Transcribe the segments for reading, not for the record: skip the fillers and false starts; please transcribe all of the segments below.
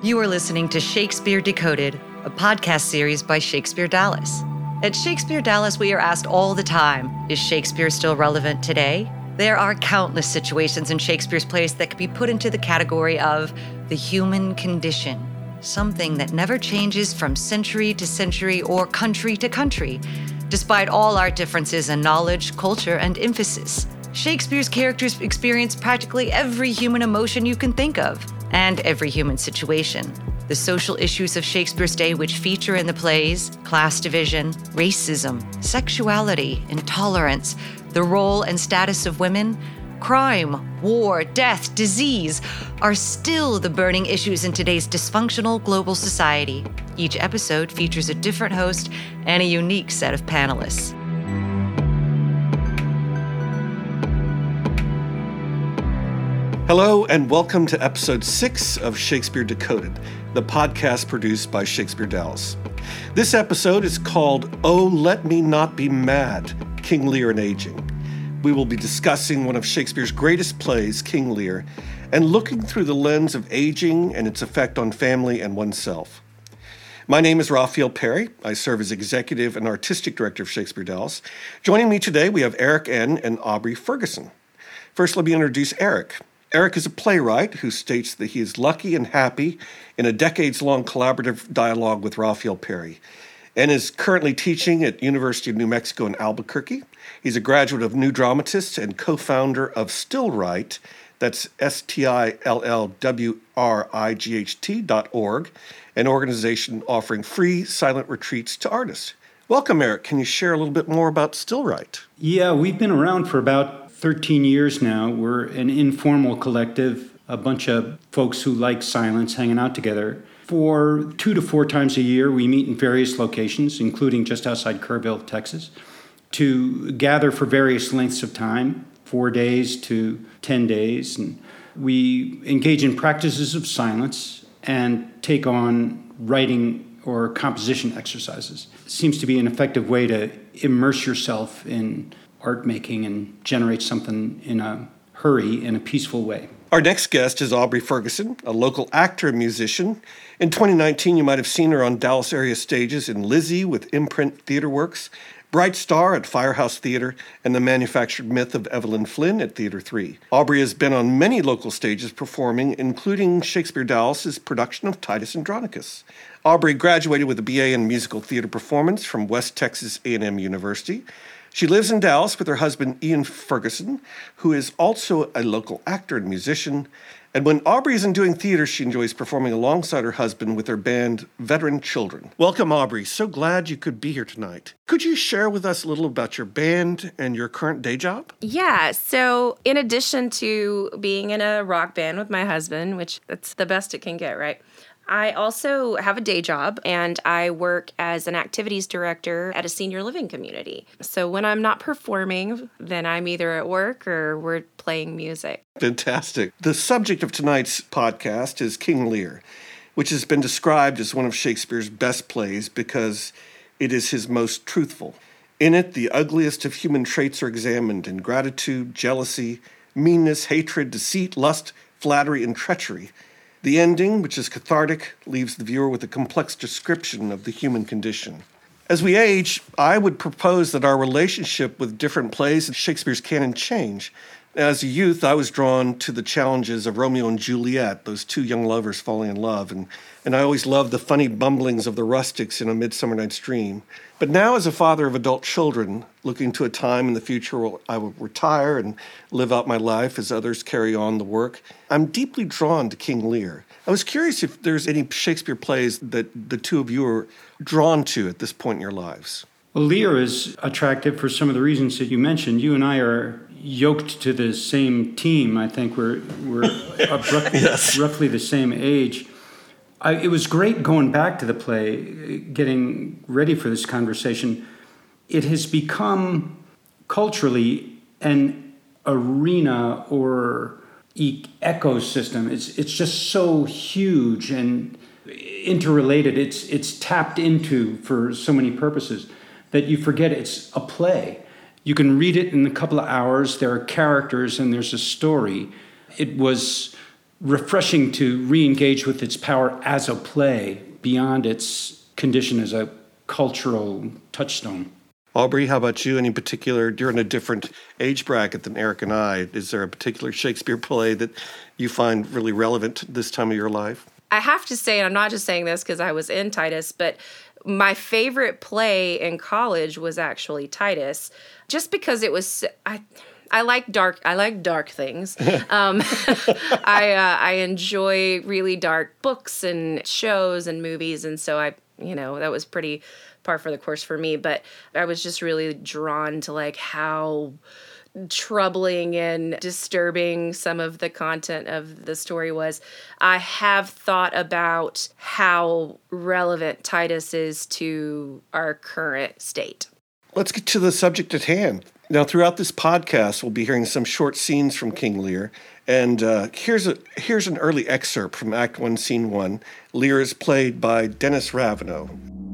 You are listening to Shakespeare Decoded, a podcast series by Shakespeare Dallas. At Shakespeare Dallas, we are asked all the time, is Shakespeare still relevant today? There are countless situations in Shakespeare's plays that can be put into the category of the human condition, something that never changes from century to century or country to country, despite all our differences in knowledge, culture, and emphasis. Shakespeare's characters experience practically every human emotion you can think of, and every human situation. The social issues of Shakespeare's day which feature in the plays, class division, racism, sexuality, intolerance, the role and status of women, crime, war, death, disease, are still the burning issues in today's dysfunctional global society. Each episode features a different host and a unique set of panelists. Hello and welcome to episode 6 of Shakespeare Decoded, the podcast produced by Shakespeare Dallas. This episode is called Oh, Let Me Not Be Mad, King Lear and Aging. We will be discussing one of Shakespeare's greatest plays, King Lear, and looking through the lens of aging and its effect on family and oneself. My name is Raphael Perry. I serve as executive and artistic director of Shakespeare Dallas. Joining me today, we have Eric N. and Aubrey Ferguson. First, let me introduce Eric. Eric is a playwright who states that he is lucky and happy in a decades-long collaborative dialogue with Raphael Perry and is currently teaching at University of New Mexico in Albuquerque. He's a graduate of New Dramatists and co-founder of Stillwright, that's STILLWRIGHT.org, an organization offering free silent retreats to artists. Welcome, Eric. Can you share a little bit more about Stillwright? Yeah, we've been around for about 13 years now. We're an informal collective, a bunch of folks who like silence hanging out together. For 2 to 4 times a year, we meet in various locations, including just outside Kerrville, Texas, to gather for various lengths of time, 4 days to 10 days. And we engage in practices of silence and take on writing or composition exercises. It seems to be an effective way to immerse yourself in art making and generate something in a hurry in a peaceful way. Our next guest is Aubrey Ferguson, a local actor and musician. In 2019, you might have seen her on Dallas area stages in Lizzie with Imprint Theater Works, Bright Star at Firehouse Theater, and The Manufactured Myth of Evelyn Flynn at Theater 3. Aubrey has been on many local stages performing, including Shakespeare Dallas's production of Titus Andronicus. Aubrey graduated with a BA in musical theater performance from West Texas A&M University. She lives in Dallas with her husband, Ian Ferguson, who is also a local actor and musician. And when Aubrey isn't doing theater, she enjoys performing alongside her husband with her band, Veteran Children. Welcome, Aubrey. So glad you could be here tonight. Could you share with us a little about your band and your current day job? Yeah, so in addition to being in a rock band with my husband, which that's the best it can get, right? I also have a day job, and I work as an activities director at a senior living community. So when I'm not performing, then I'm either at work or we're playing music. Fantastic. The subject of tonight's podcast is King Lear, which has been described as one of Shakespeare's best plays because it is his most truthful. In it, the ugliest of human traits are examined: ingratitude, jealousy, meanness, hatred, deceit, lust, flattery, and treachery. The ending, which is cathartic, leaves the viewer with a complex description of the human condition. As we age, I would propose that our relationship with different plays in Shakespeare's canon change. As a youth, I was drawn to the challenges of Romeo and Juliet, those two young lovers falling in love, and I always loved the funny bumblings of the rustics in A Midsummer Night's Dream. But now, as a father of adult children, looking to a time in the future where I will retire and live out my life as others carry on the work, I'm deeply drawn to King Lear. I was curious if there's any Shakespeare plays that the two of you are drawn to at this point in your lives. Well, Lear is attractive for some of the reasons that you mentioned. You and I are yoked to the same team. I think we're roughly the same age. It was great going back to the play, getting ready for this conversation. It has become culturally an arena or ecosystem. It's just so huge and interrelated. It's tapped into for so many purposes that you forget it's a play. You can read it in a couple of hours. There are characters and there's a story. It was refreshing to re-engage with its power as a play beyond its condition as a cultural touchstone. Aubrey, how about you? Any particular, you're in a different age bracket than Eric and I. Is there a particular Shakespeare play that you find really relevant this time of your life? I have to say, and I'm not just saying this because I was in Titus, but my favorite play in college was actually Titus, just because it was, I like dark things. I enjoy really dark books and shows and movies, and so that was pretty par for the course for me. But I was just really drawn to like how troubling and disturbing some of the content of the story was. I have thought about how relevant Titus is to our current state. Let's get to the subject at hand. Now, throughout this podcast, we'll be hearing some short scenes from King Lear. And here's an early excerpt from Act 1, Scene 1. Lear is played by Dennis Raveneau.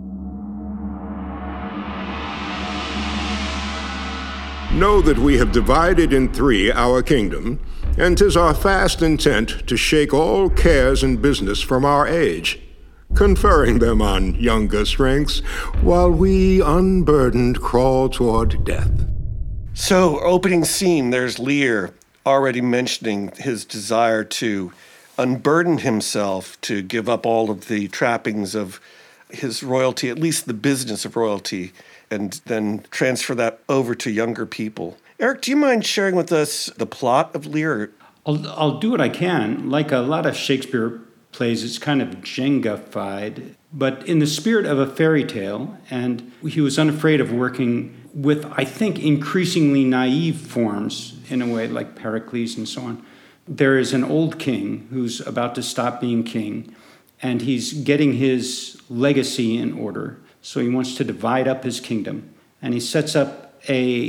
Know that we have divided in three our kingdom, and 'tis our fast intent to shake all cares and business from our age, conferring them on younger strengths, while we unburdened crawl toward death. So, opening scene, there's Lear already mentioning his desire to unburden himself, to give up all of the trappings of his royalty, at least the business of royalty, and then transfer that over to younger people. Eric, do you mind sharing with us the plot of Lear? I'll do what I can. Like a lot of Shakespeare plays, it's kind of Jenga-fied, but in the spirit of a fairy tale, and he was unafraid of working with, I think, increasingly naive forms, in a way like Pericles and so on. There is an old king who's about to stop being king, and he's getting his legacy in order. So he wants to divide up his kingdom. And he sets up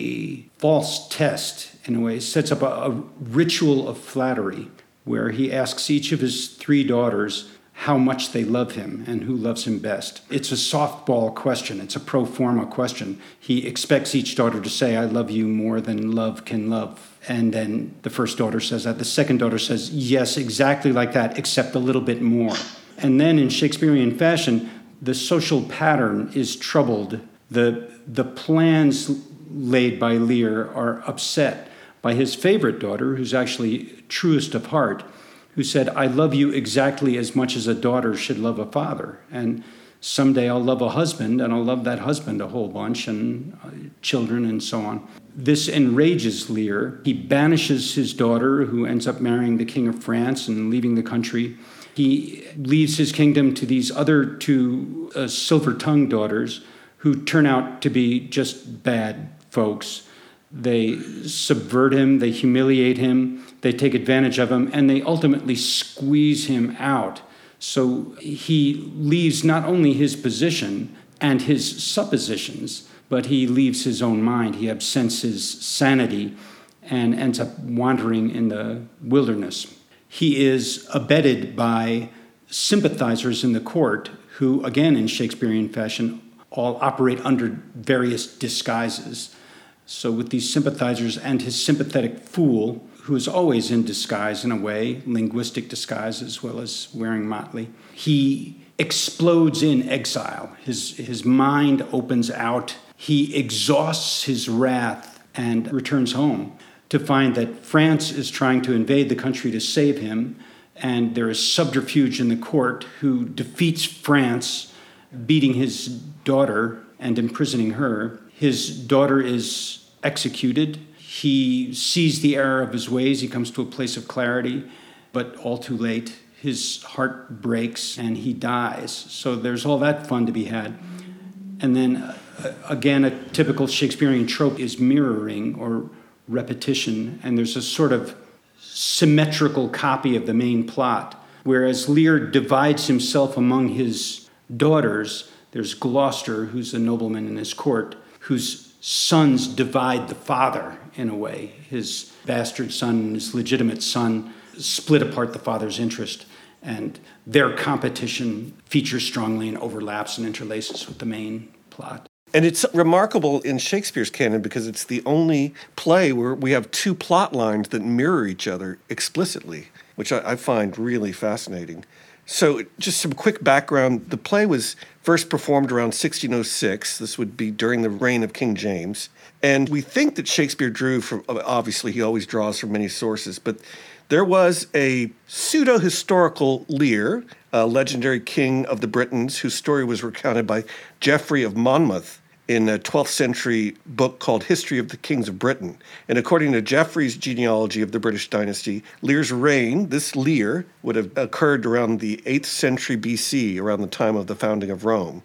a false test, in a way. He sets up a ritual of flattery, where he asks each of his three daughters how much they love him and who loves him best. It's a softball question. It's a pro forma question. He expects each daughter to say, I love you more than love can love. And then the first daughter says that. The second daughter says, yes, exactly like that, except a little bit more. And then in Shakespearean fashion, the social pattern is troubled. The plans laid by Lear are upset by his favorite daughter, who's actually truest of heart, who said, I love you exactly as much as a daughter should love a father. And someday I'll love a husband, and I'll love that husband a whole bunch, and children and so on. This enrages Lear. He banishes his daughter, who ends up marrying the King of France and leaving the country. He leaves his kingdom to these other two silver-tongued daughters who turn out to be just bad folks. They subvert him, they humiliate him, they take advantage of him, and they ultimately squeeze him out. So he leaves not only his position and his suppositions, but he leaves his own mind. He absents his sanity and ends up wandering in the wilderness. He is abetted by sympathizers in the court who, again, in Shakespearean fashion, all operate under various disguises. So with these sympathizers and his sympathetic fool, who is always in disguise in a way, linguistic disguise as well as wearing motley, he explodes in exile. His mind opens out. He exhausts his wrath and returns home to find that France is trying to invade the country to save him, and there is subterfuge in the court who defeats France, beating his daughter and imprisoning her. His daughter is executed. He sees the error of his ways. He comes to a place of clarity, but all too late. His heart breaks and he dies. So there's all that fun to be had. And then, again, a typical Shakespearean trope is mirroring or repetition, and there's a sort of symmetrical copy of the main plot. Whereas Lear divides himself among his daughters, there's Gloucester, who's a nobleman in his court, whose sons divide the father in a way. His bastard son and his legitimate son split apart the father's interest, and their competition features strongly and overlaps and interlaces with the main plot. And it's remarkable in Shakespeare's canon because it's the only play where we have two plot lines that mirror each other explicitly. which I find really fascinating. So just some quick background. The play was first performed around 1606. This would be during the reign of King James. And we think that Shakespeare drew from, obviously he always draws from many sources, but there was a pseudo-historical Lear, a legendary king of the Britons, whose story was recounted by Geoffrey of Monmouth in a 12th century book called History of the Kings of Britain. And according to Geoffrey's genealogy of the British dynasty, Lear's reign, this Lear, would have occurred around the 8th century BC, around the time of the founding of Rome.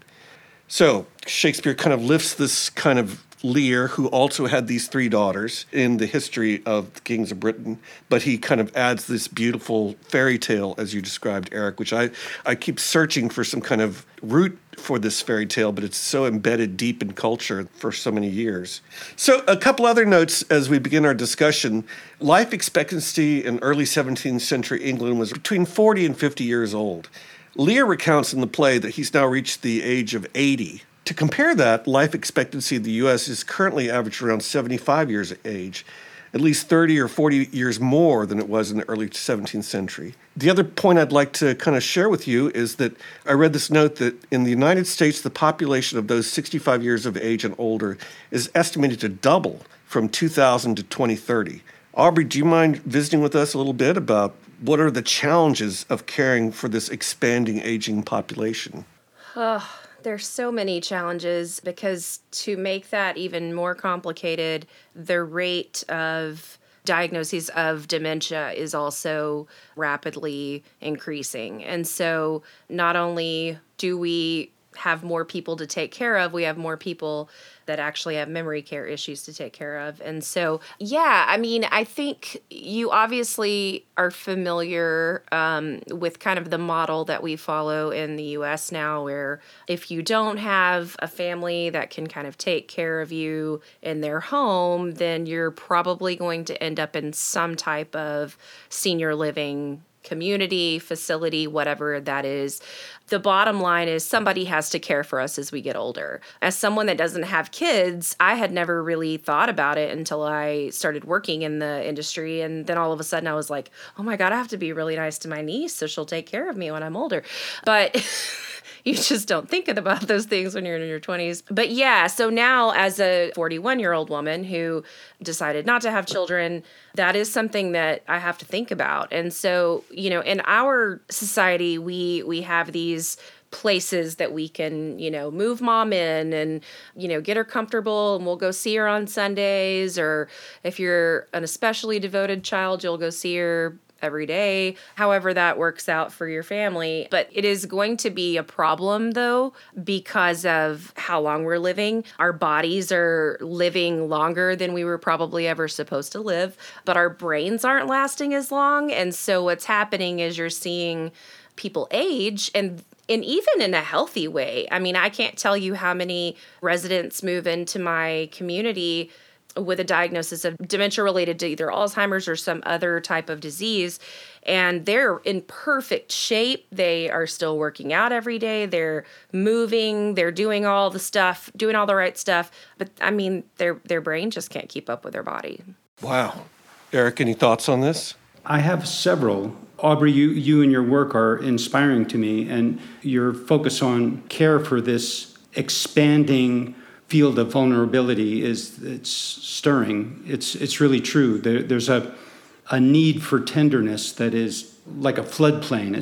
So Shakespeare kind of lifts this kind of Lear, who also had these three daughters in the history of the kings of Britain, but he kind of adds this beautiful fairy tale, as you described, Eric, which I keep searching for some kind of root for this fairy tale, but it's so embedded deep in culture for so many years. So a couple other notes as we begin our discussion. Life expectancy in early 17th century England was between 40 and 50 years old. Lear recounts in the play that he's now reached the age of 80. To compare that, life expectancy in the U.S. is currently averaged around 75 years of age, at least 30 or 40 years more than it was in the early 17th century. The other point I'd like to kind of share with you is that I read this note that in the United States, the population of those 65 years of age and older is estimated to double from 2000 to 2030. Aubrey, do you mind visiting with us a little bit about what are the challenges of caring for this expanding aging population? There's so many challenges because to make that even more complicated, the rate of diagnoses of dementia is also rapidly increasing. And so not only do we have more people to take care of, we have more people that actually have memory care issues to take care of. And so, yeah, I mean, I think you obviously are familiar with kind of the model that we follow in the U.S. now, where if you don't have a family that can kind of take care of you in their home, then you're probably going to end up in some type of senior living community, facility, whatever that is. The bottom line is somebody has to care for us as we get older. As someone that doesn't have kids, I had never really thought about it until I started working in the industry. And then all of a sudden I was like, oh my God, I have to be really nice to my niece so she'll take care of me when I'm older. But you just don't think about those things when you're in your 20s. But yeah, so now as a 41-year-old woman who decided not to have children, that is something that I have to think about. And so, you know, in our society, we have these places that we can, you know, move mom in and, you know, get her comfortable and we'll go see her on Sundays. Or if you're an especially devoted child, you'll go see her every day, however that works out for your family. But it is going to be a problem, though, because of how long we're living. Our bodies are living longer than we were probably ever supposed to live, but our brains aren't lasting as long. And so what's happening is you're seeing people age and even in a healthy way. I mean, I can't tell you how many residents move into my community with a diagnosis of dementia related to either Alzheimer's or some other type of disease. And they're in perfect shape. They are still working out every day. They're moving. They're doing all the stuff, doing all the right stuff. But I mean, their brain just can't keep up with their body. Wow. Eric, any thoughts on this? I have several. Aubrey, you and your work are inspiring to me, and your focus on care for this expanding field of vulnerability it's stirring. It's really true. There's a need for tenderness that is like a floodplain.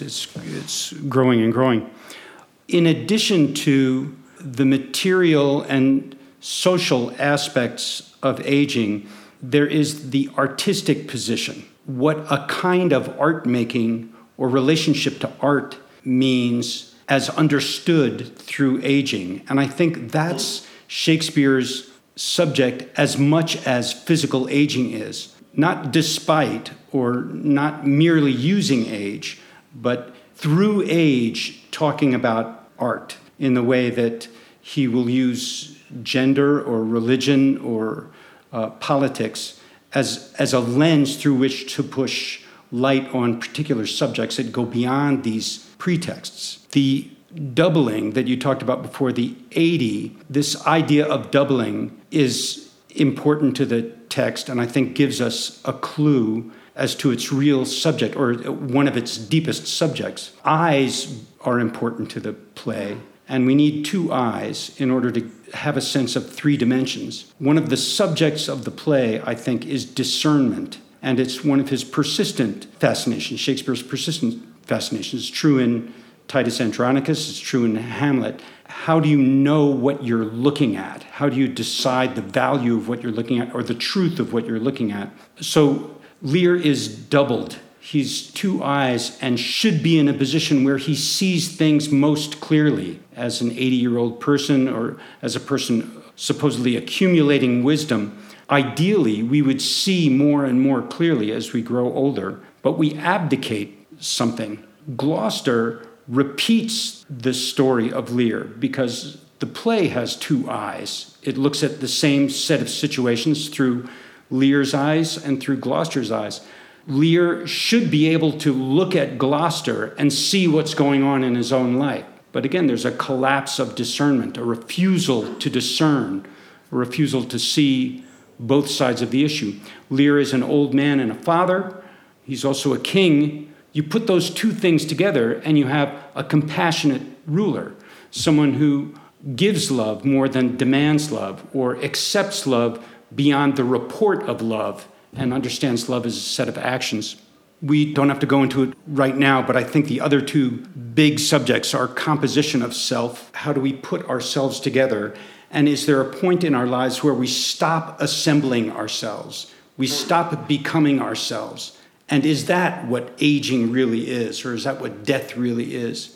It's growing and growing. In addition to the material and social aspects of aging, there is the artistic position. What a kind of art making or relationship to art means as understood through aging. And I think that's Shakespeare's subject as much as physical aging is. Not despite or not merely using age, but through age talking about art in the way that he will use gender or religion or politics as a lens through which to push light on particular subjects that go beyond these pretexts. The doubling that you talked about before, the 80, this idea of doubling is important to the text and I think gives us a clue as to its real subject, or one of its deepest subjects. Eyes are important to the play, and we need two eyes in order to have a sense of three dimensions. One of the subjects of the play, I think, is discernment, and it's one of his persistent fascinations, Shakespeare's persistent fascinations. It's true in Titus Andronicus, it's true in Hamlet. How do you know what you're looking at? How do you decide the value of what you're looking at or the truth of what you're looking at? So Lear is doubled. He's two eyes and should be in a position where he sees things most clearly as an 80-year-old person or as a person supposedly accumulating wisdom. Ideally, we would see more and more clearly as we grow older, but we abdicate something. Gloucester repeats the story of Lear because the play has two eyes. It looks at the same set of situations through Lear's eyes and through Gloucester's eyes. Lear should be able to look at Gloucester and see what's going on in his own life. But again, there's a collapse of discernment, a refusal to discern, a refusal to see both sides of the issue. Lear is an old man and a father. He's also a king. You put those two things together and you have a compassionate ruler, someone who gives love more than demands love or accepts love beyond the report of love and understands love as a set of actions. We don't have to go into it right now, but I think the other two big subjects are composition of self. How do we put ourselves together? And is there a point in our lives where we stop assembling ourselves? We stop becoming ourselves? And is that what aging really is, or is that what death really is?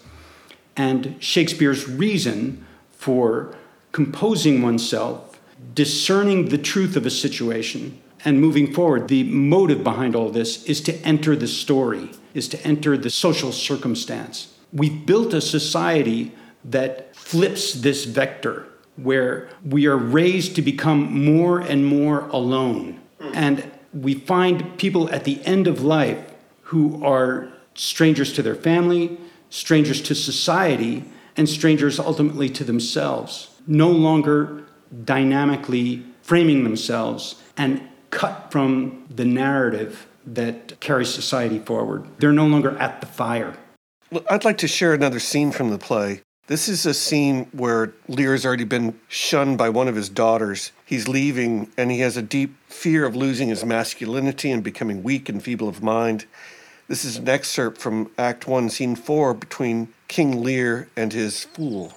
And Shakespeare's reason for composing oneself, discerning the truth of a situation, and moving forward, the motive behind all this is to enter the story, is to enter the social circumstance. We've built a society that flips this vector, where we are raised to become more and more alone. And we find people at the end of life who are strangers to their family, strangers to society, and strangers ultimately to themselves, no longer dynamically framing themselves and cut from the narrative that carries society forward. They're no longer at the fire. Well, I'd like to share another scene from the play. This is a scene where Lear's already been shunned by one of his daughters. He's leaving, and he has a deep fear of losing his masculinity and becoming weak and feeble of mind. This is an excerpt from Act 1, Scene 4, between King Lear and his fool.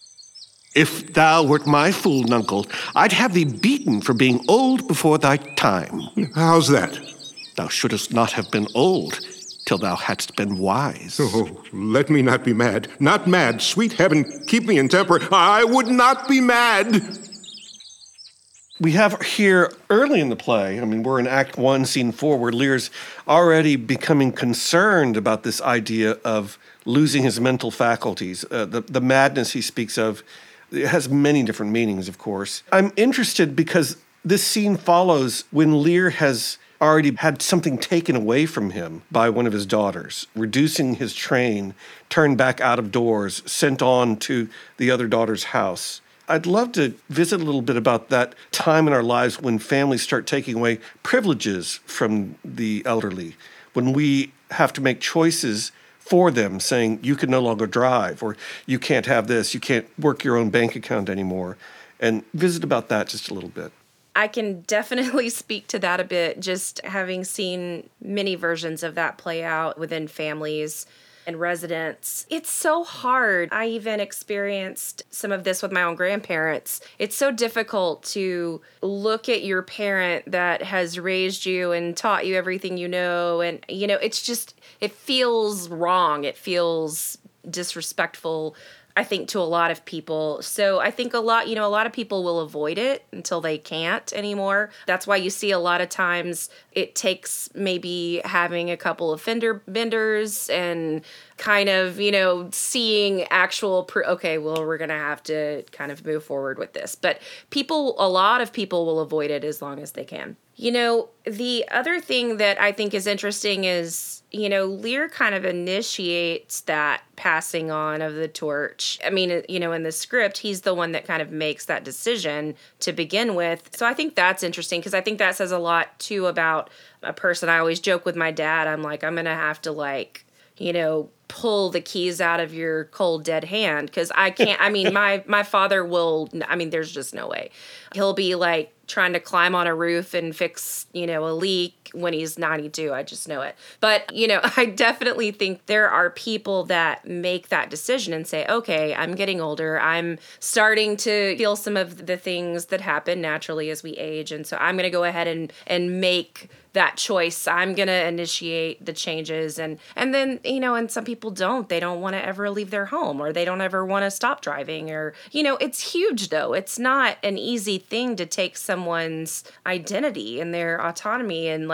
If thou wert my fool, nuncle, I'd have thee beaten for being old before thy time. How's that? Thou shouldest not have been old till thou hadst been wise. Oh, let me not be mad. Not mad. Sweet heaven, keep me in temper. I would not be mad. We have here early in the play, we're in Act 1, Scene 4, where Lear's already becoming concerned about this idea of losing his mental faculties. The madness he speaks of, it has many different meanings, of course. I'm interested because this scene follows when Lear has already had something taken away from him by one of his daughters, reducing his train, turned back out of doors, sent on to the other daughter's house. I'd love to visit a little bit about that time in our lives when families start taking away privileges from the elderly, when we have to make choices for them, saying you can no longer drive, or you can't have this, you can't work your own bank account anymore, and visit about that just a little bit. I can definitely speak to that a bit, just having seen many versions of that play out within families and residents. It's so hard. I even experienced some of this with my own grandparents. It's so difficult to look at your parent that has raised you and taught you everything you know. And, it's just, it feels wrong. It feels disrespectful, I think, to a lot of people. So I think a lot of people will avoid it until they can't anymore. That's why you see a lot of times it takes maybe having a couple of fender benders and kind of, seeing actual, okay, well, we're going to have to kind of move forward with this. But a lot of people will avoid it as long as they can. The other thing that I think is interesting is, Lear kind of initiates that passing on of the torch. I mean, in the script, he's the one that kind of makes that decision to begin with. So I think that's interesting because I think that says a lot too about a person. I always joke with my dad. I'm like, I'm going to have to pull the keys out of your cold dead hand because I can't. I mean, my father will. I mean, there's just no way. He'll be like trying to climb on a roof and fix a leak when he's 92. I just know it. But I definitely think there are people that make that decision and say, okay, I'm getting older. I'm starting to feel some of the things that happen naturally as we age, and so I'm going to go ahead and make that choice. I'm going to initiate the changes. And then, and some people don't. They don't want to ever leave their home, or they don't ever want to stop driving, or, it's huge though. It's not an easy thing to take someone's identity and their autonomy. And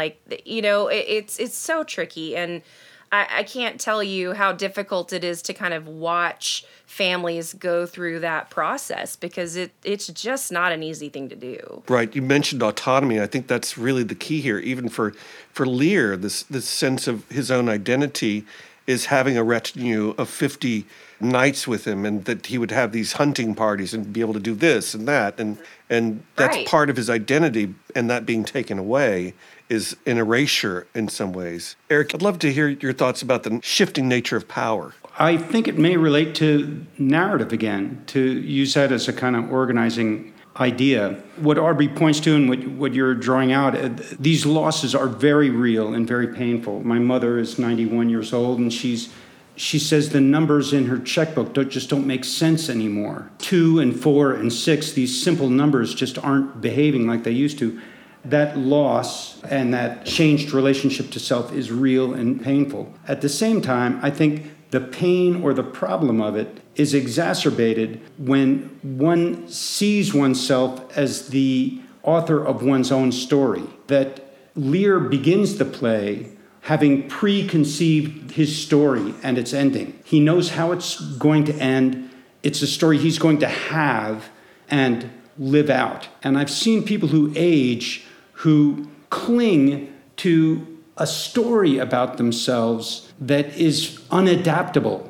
it's so tricky. And I can't tell you how difficult it is to kind of watch families go through that process because it's just not an easy thing to do. Right. You mentioned autonomy. I think that's really the key here. Even for Lear, this sense of his own identity is having a retinue of 50 knights with him, and that he would have these hunting parties and be able to do this and that. And that's right. Part of his identity, and that being taken away is an erasure in some ways. Eric, I'd love to hear your thoughts about the shifting nature of power. I think it may relate to narrative again, to use that as a kind of organizing idea. What Aubrey points to and what you're drawing out, these losses are very real and very painful. My mother is 91 years old, and she says the numbers in her checkbook just don't make sense anymore. 2 and 4 and 6, these simple numbers just aren't behaving like they used to. That loss and that changed relationship to self is real and painful. At the same time, I think the pain or the problem of it is exacerbated when one sees oneself as the author of one's own story. That Lear begins the play having preconceived his story and its ending. He knows how it's going to end. It's a story he's going to have and live out. And I've seen people who age who cling to a story about themselves that is unadaptable.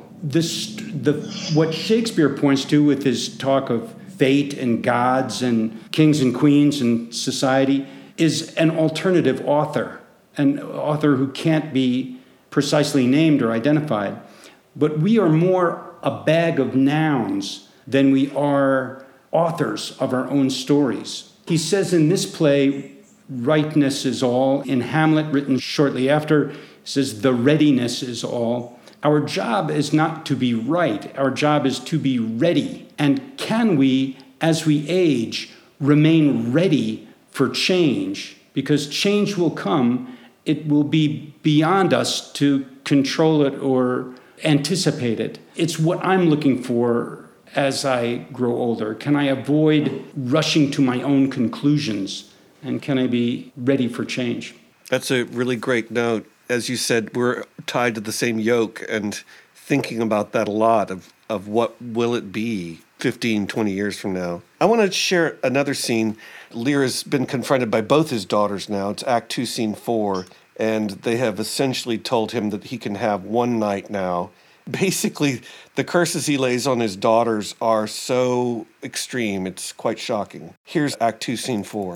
What Shakespeare points to with his talk of fate and gods and kings and queens and society is an alternative author, an author who can't be precisely named or identified. But we are more a bag of nouns than we are authors of our own stories. He says in this play, rightness is all. In Hamlet, written shortly after, he says the readiness is all. Our job is not to be right. Our job is to be ready. And can we, as we age, remain ready for change? Because change will come. It will be beyond us to control it or anticipate it. It's what I'm looking for as I grow older. Can I avoid rushing to my own conclusions? And can I be ready for change? That's a really great note. As you said, we're tied to the same yoke, and thinking about that a lot of what will it be 15, 20 years from now. I want to share another scene. Lear has been confronted by both his daughters now. It's Act 2, Scene 4, and they have essentially told him that he can have one night now. Basically, the curses he lays on his daughters are so extreme, it's quite shocking. Here's Act 2, Scene 4.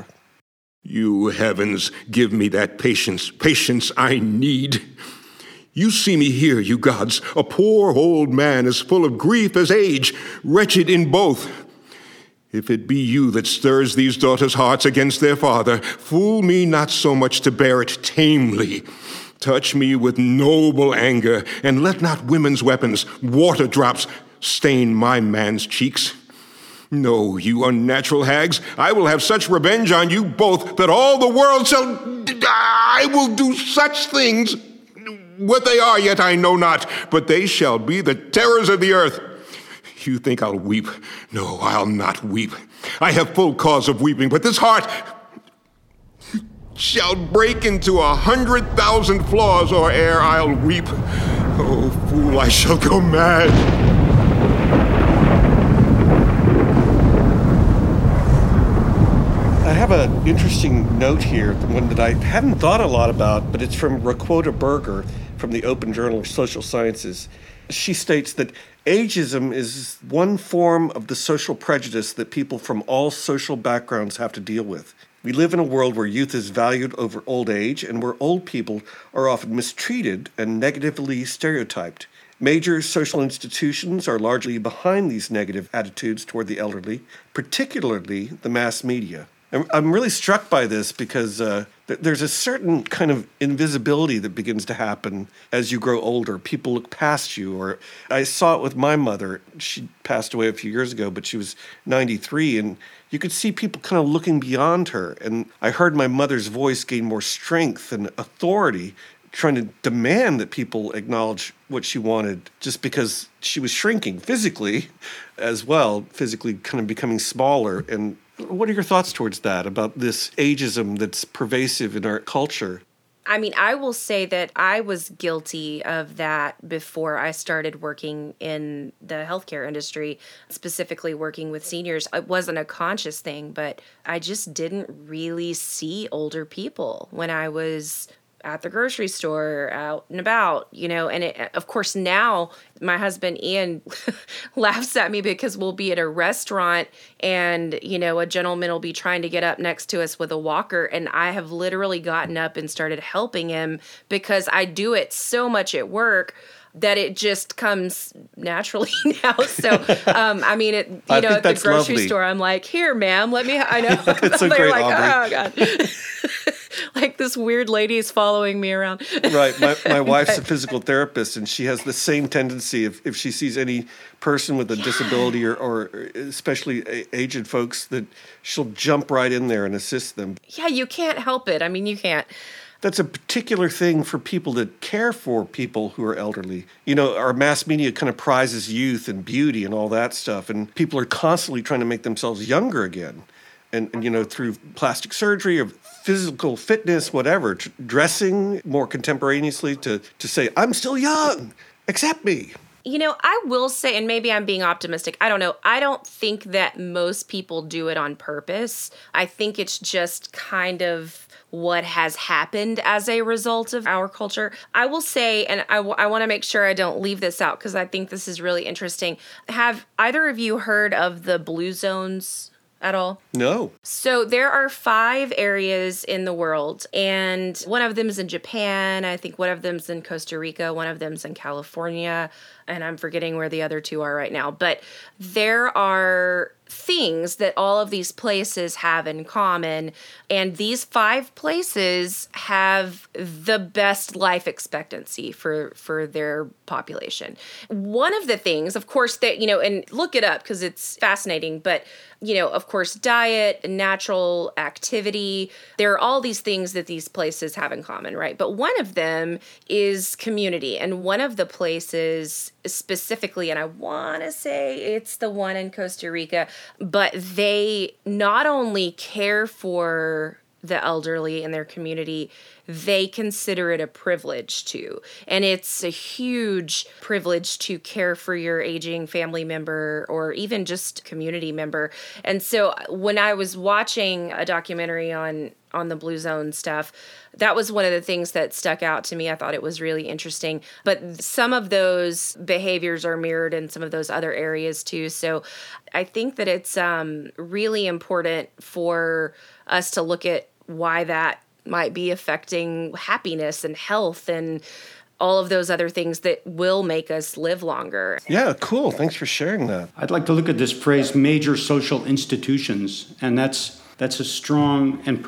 You heavens, give me that patience I need. You see me here, you gods, a poor old man as full of grief as age, wretched in both. If it be you that stirs these daughters' hearts against their father, fool me not so much to bear it tamely. Touch me with noble anger, and let not women's weapons, water drops, stain my man's cheeks. No, you unnatural hags, I will have such revenge on you both that all the world shall... I will do such things. What they are yet I know not, but they shall be the terrors of the earth. You think I'll weep? No, I'll not weep. I have full cause of weeping, but this heart shall break into 100,000 flaws, or ere I'll weep. Oh, fool, I shall go mad. I have an interesting note here, one that I hadn't thought a lot about, but it's from Raquota Berger from the Open Journal of Social Sciences. She states that ageism is one form of the social prejudice that people from all social backgrounds have to deal with. We live in a world where youth is valued over old age and where old people are often mistreated and negatively stereotyped. Major social institutions are largely behind these negative attitudes toward the elderly, particularly the mass media. I'm really struck by this because there's a certain kind of invisibility that begins to happen as you grow older. People look past you. Or I saw it with my mother. She passed away a few years ago, but she was 93, and you could see people kind of looking beyond her. And I heard my mother's voice gain more strength and authority, trying to demand that people acknowledge what she wanted, just because she was shrinking physically as well, physically kind of becoming smaller. And what are your thoughts towards that, about this ageism that's pervasive in our culture? I mean, I will say that I was guilty of that before I started working in the healthcare industry, specifically working with seniors. It wasn't a conscious thing, but I just didn't really see older people when I was at the grocery store, out and about, and of course now my husband Ian laughs at me because we'll be at a restaurant and, a gentleman will be trying to get up next to us with a walker, and I have literally gotten up and started helping him because I do it so much at work that it just comes naturally now. So, at the grocery lovely. store, I'm like, here, ma'am, let me, I know. It's so They're great, like, Aubrey. oh, God. Like this weird lady is following me around. Right. My wife's a physical therapist, and she has the same tendency if she sees any person with a disability or especially aged folks, that she'll jump right in there and assist them. Yeah, you can't help it. I mean, you can't. That's a particular thing for people that care for people who are elderly. Our mass media kind of prizes youth and beauty and all that stuff, and people are constantly trying to make themselves younger again. And through plastic surgery or physical fitness, whatever, dressing more contemporaneously to say, I'm still young, accept me. I will say, and maybe I'm being optimistic, I don't know. I don't think that most people do it on purpose. I think it's just kind of what has happened as a result of our culture. I will say, and I want to make sure I don't leave this out because I think this is really interesting. Have either of you heard of the blue zones at all? No. So there are 5 areas in the world, and one of them is in Japan. I think one of them's in Costa Rica. One of them's in California, and I'm forgetting where the other 2 are right now. But there are things that all of these places have in common, and these 5 places have the best life expectancy for their population. One of the things, of course, that, and look it up because it's fascinating, but, of course, diet, natural activity, there are all these things that these places have in common, right? But one of them is community, and one of the places specifically, and I want to say it's the one in Costa Rica, but they not only care for the elderly in their community, they consider it a privilege too. And it's a huge privilege to care for your aging family member or even just community member. And so when I was watching a documentary on the Blue Zone stuff, that was one of the things that stuck out to me. I thought it was really interesting. But some of those behaviors are mirrored in some of those other areas too. So I think that it's really important for us to look at why that might be affecting happiness and health and all of those other things that will make us live longer. Yeah, cool. Thanks for sharing that. I'd like to look at this phrase, major social institutions, and that's a strong and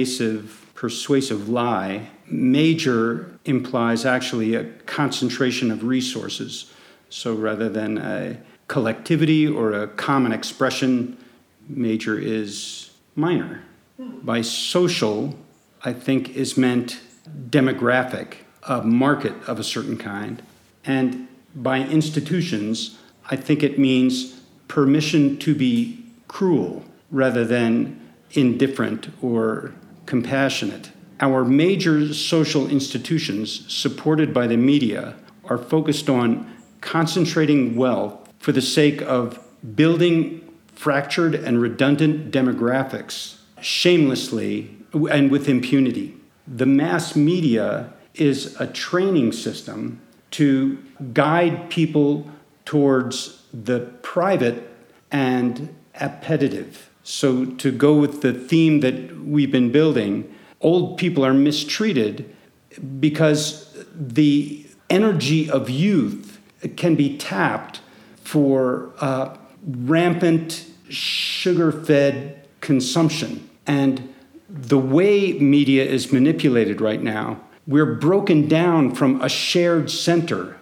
persuasive lie. Major implies actually a concentration of resources. So rather than a collectivity or a common expression, major is minor. By social, I think is meant demographic, a market of a certain kind. And by institutions, I think it means permission to be cruel rather than indifferent or compassionate. Our major social institutions, supported by the media, are focused on concentrating wealth for the sake of building fractured and redundant demographics shamelessly and with impunity. The mass media is a training system to guide people towards the private and appetitive. So to go with the theme that we've been building, old people are mistreated because the energy of youth can be tapped for rampant sugar-fed consumption. And the way media is manipulated right now, we're broken down from a shared center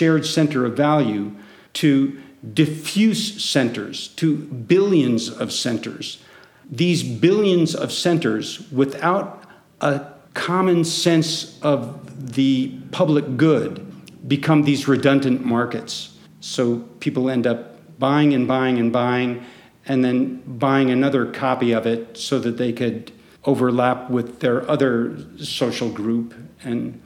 of value, to diffuse centers, to billions of centers. These billions of centers, without a common sense of the public good, become these redundant markets. So people end up buying and buying and buying, and then buying another copy of it so that they could overlap with their other social group. And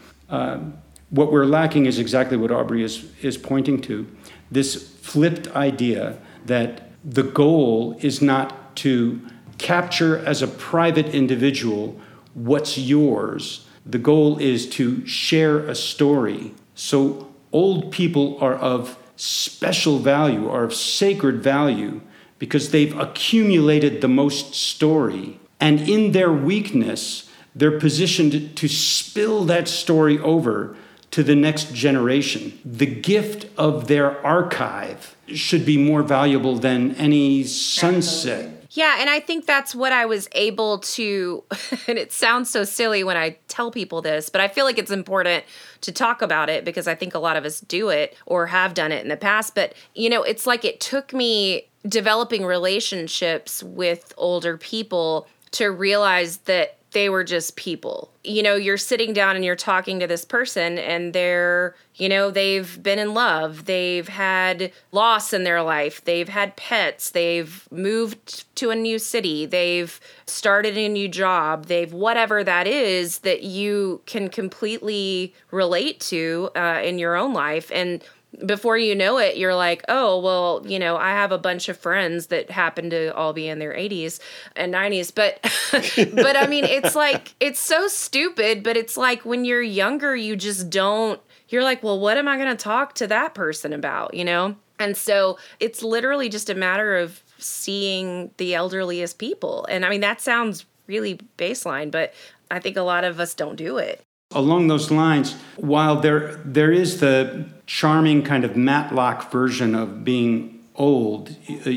what we're lacking is exactly what Aubrey is pointing to, this flipped idea that the goal is not to capture as a private individual what's yours. The goal is to share a story. So old people are of special value, are of sacred value, because they've accumulated the most story. And in their weakness, they're positioned to spill that story over to the next generation. The gift of their archive should be more valuable than any sunset. Yeah, and I think that's what I was able to, and it sounds so silly when I tell people this, but I feel like it's important to talk about it because I think a lot of us do it or have done it in the past. But, it's like it took me developing relationships with older people to realize that they were just people. You're sitting down and you're talking to this person and they're, they've been in love. They've had loss in their life. They've had pets. They've moved to a new city. They've started a new job. They've whatever that is that you can completely relate to in your own life. And before you know it, you're like, oh, well, I have a bunch of friends that happen to all be in their 80s and 90s. But I mean, it's like, it's so stupid, but it's like when you're younger, you just don't, you're like, well, what am I going to talk to that person about, And so it's literally just a matter of seeing the elderly as people. And I mean, that sounds really baseline, but I think a lot of us don't do it. Along those lines, while there is the charming kind of Matlock version of being old,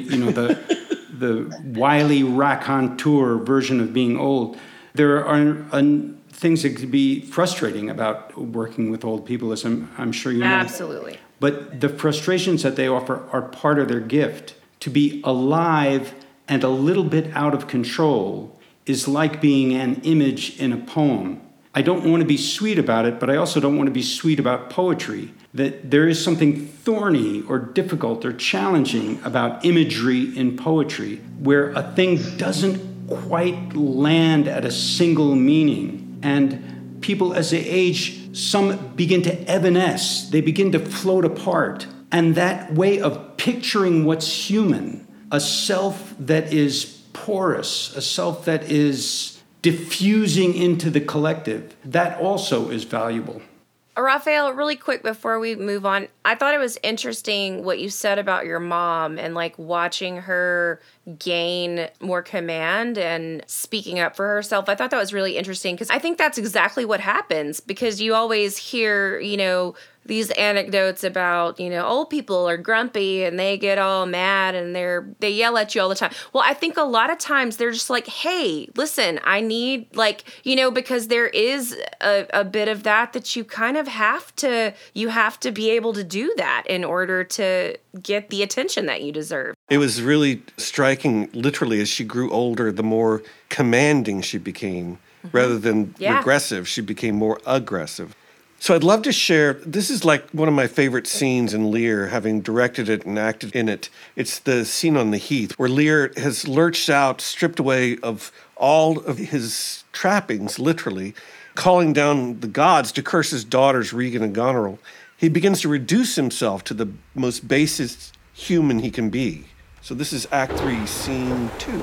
the wily raconteur version of being old, there are things that could be frustrating about working with old people, as I'm sure you know. Absolutely. But the frustrations that they offer are part of their gift. To be alive and a little bit out of control is like being an image in a poem. I don't want to be sweet about it, but I also don't want to be sweet about poetry. That there is something thorny or difficult or challenging about imagery in poetry, where a thing doesn't quite land at a single meaning. And people, as they age, some begin to evanesce. They begin to float apart. And that way of picturing what's human, a self that is porous, a self that is diffusing into the collective, that also is valuable. Raphael, really quick before we move on, I thought it was interesting what you said about your mom and like watching her gain more command and speaking up for herself. I thought that was really interesting because I think that's exactly what happens, because you always hear, these anecdotes about, old people are grumpy and they get all mad and they yell at you all the time. Well, I think a lot of times they're just like, hey, listen, I need because there is a bit of that you kind of have to be able to do that in order to get the attention that you deserve. It was really striking, literally, as she grew older, the more commanding she became. Mm-hmm. Rather than regressive, she became more aggressive. So I'd love to share, this is like one of my favorite scenes in Lear, having directed it and acted in it. It's the scene on the heath where Lear has lurched out, stripped away of all of his trappings, literally, calling down the gods to curse his daughters, Regan and Goneril. He begins to reduce himself to the most basest human he can be. So this is Act 3, Scene 2.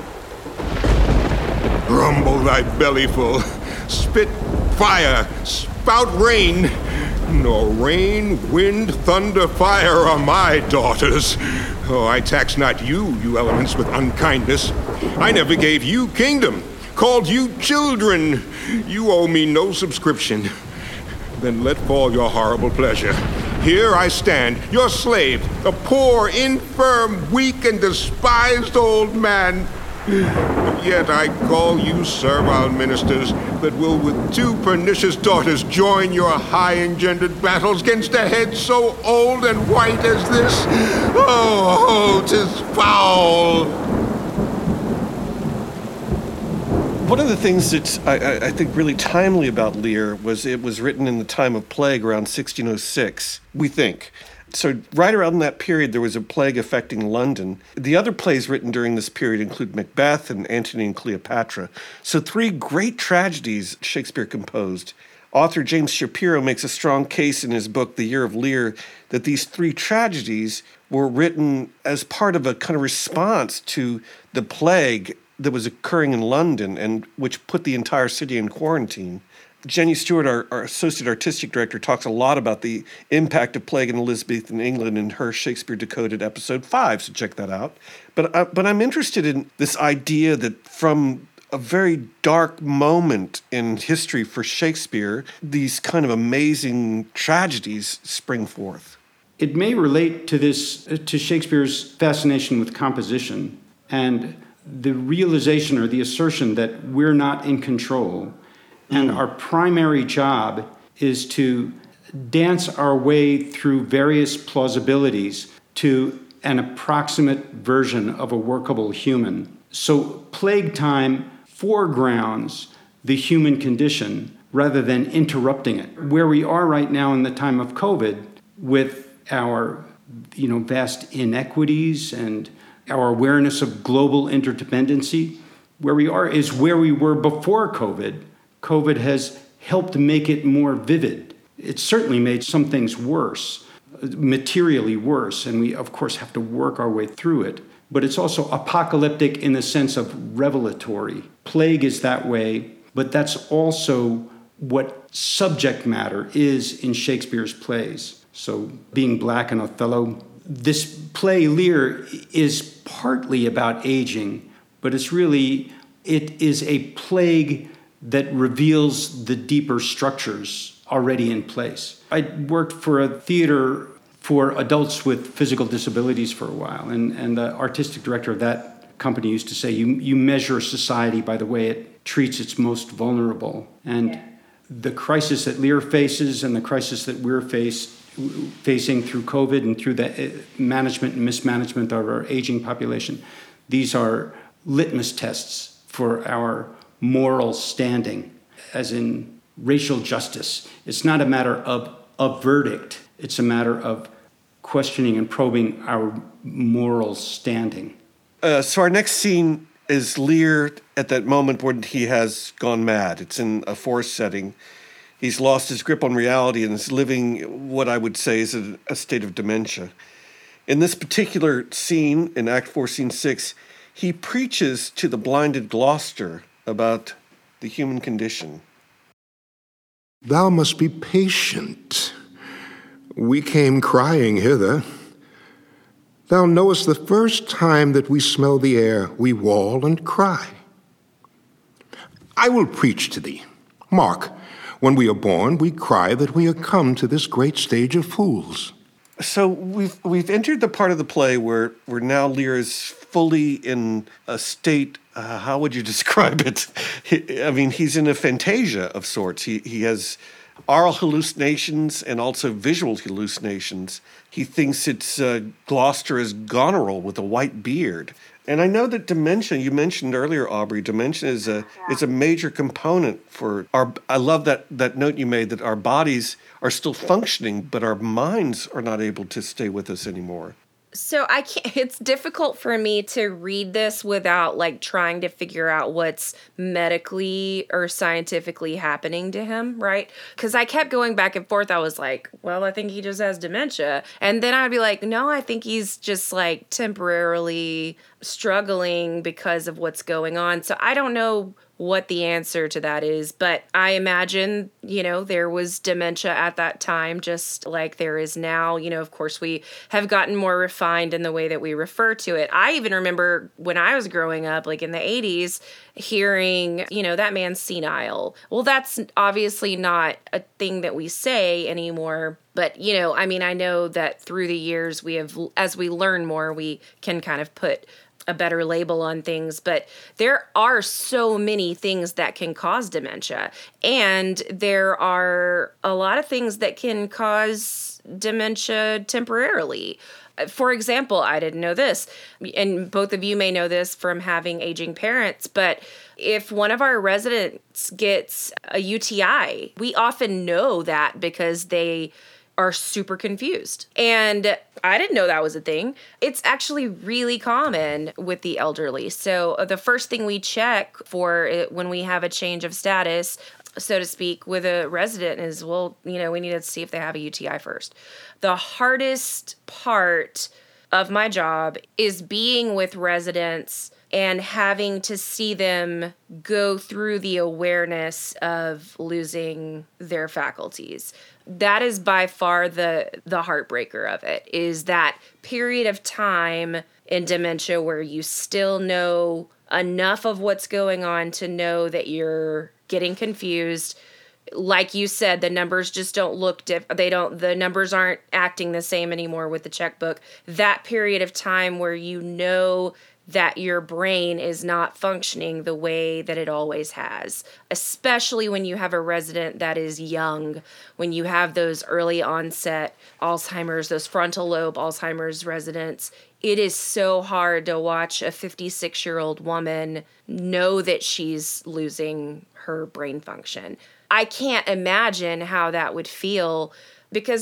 Rumble thy belly full, spit fire, spout rain, nor rain, wind, thunder, fire are my daughters. Oh, I tax not you, you elements, with unkindness. I never gave you kingdom, called you children. You owe me no subscription. Then let fall your horrible pleasure. Here I stand, your slave, a poor, infirm, weak, and despised old man. Yet I call you servile ministers that will with 2 pernicious daughters join your high-engendered battles against a head so old and white as this. Oh, 'tis foul! One of the things that's, I think, really timely about Lear was it was written in the time of plague around 1606, we think. So right around that period, there was a plague affecting London. The other plays written during this period include Macbeth and Antony and Cleopatra. So 3 great tragedies Shakespeare composed. Author James Shapiro makes a strong case in his book, The Year of Lear, that these 3 tragedies were written as part of a kind of response to the plague that was occurring in London and which put the entire city in quarantine. Jenny Stewart, our associate artistic director, talks a lot about the impact of plague in Elizabethan England in her Shakespeare Decoded episode 5, so check that out. But I'm interested in this idea that from a very dark moment in history for Shakespeare, these kind of amazing tragedies spring forth. It may relate to Shakespeare's fascination with composition and the realization or the assertion that we're not in control. And our primary job is to dance our way through various plausibilities to an approximate version of a workable human. So plague time foregrounds the human condition rather than interrupting it. Where we are right now in the time of COVID with our vast inequities and our awareness of global interdependency, where we are is where we were before COVID. COVID has helped make it more vivid. It's certainly made some things worse, materially worse, and we, of course, have to work our way through it. But it's also apocalyptic in the sense of revelatory. Plague is that way, but that's also what subject matter is in Shakespeare's plays. So being black in Othello, this play, Lear, is partly about aging, but it is a plague that reveals the deeper structures already in place. I worked for a theater for adults with physical disabilities for a while, and the artistic director of that company used to say, you measure society by the way it treats its most vulnerable. And the crisis that Lear faces and the crisis that we're facing through COVID and through the management and mismanagement of our aging population, these are litmus tests for our moral standing, as in racial justice. It's not a matter of a verdict. It's a matter of questioning and probing our moral standing. So our next scene is Lear at that moment when he has gone mad. It's in a forest setting. He's lost his grip on reality and is living what I would say is a state of dementia. In this particular scene, in Act 4, Scene 6, he preaches to the blinded Gloucester about the human condition. Thou must be patient. We came crying hither. Thou knowest the first time that we smell the air, we wail and cry. I will preach to thee. Mark, when we are born, we cry that we are come to this great stage of fools. So we've entered the part of the play where now Lear is fully in a state, how would you describe it? He's in a fantasia of sorts. He has oral hallucinations and also visual hallucinations. He thinks it's Gloucester is Goneril with a white beard. And I know that dementia, you mentioned earlier, Aubrey, dementia is a major component for our, I love that note you made that our bodies are still functioning, but our minds are not able to stay with us anymore. So it's difficult for me to read this without trying to figure out what's medically or scientifically happening to him, right? Because I kept going back and forth. I was like, well, I think he just has dementia. And then I'd be like, no, I think he's just temporarily struggling because of what's going on. So I don't know what the answer to that is, but I imagine, there was dementia at that time, just like there is now. Of course, we have gotten more refined in the way that we refer to it. I even remember when I was growing up, like in the 80s, hearing, that man's senile. Well, that's obviously not a thing that we say anymore. But, I know that through the years as we learn more, we can kind of put a better label on things, but there are so many things that can cause dementia, and there are a lot of things that can cause dementia temporarily. For example, I didn't know this, and both of you may know this from having aging parents, but if one of our residents gets a UTI, we often know that because they are super confused. And I didn't know that was a thing. It's actually really common with the elderly. So the first thing we check for when we have a change of status, so to speak, with a resident is, we need to see if they have a UTI first. The hardest part of my job is being with residents and having to see them go through the awareness of losing their faculties. That is by far the heartbreaker of it, is that period of time in dementia where you still know enough of what's going on to know that you're getting confused. Like you said, the numbers just don't look the numbers aren't acting the same anymore with the checkbook. That period of time where that your brain is not functioning the way that it always has, especially when you have a resident that is young, when you have those early onset Alzheimer's, those frontal lobe Alzheimer's residents. It is so hard to watch a 56-year-old woman know that she's losing her brain function. I can't imagine how that would feel. Because,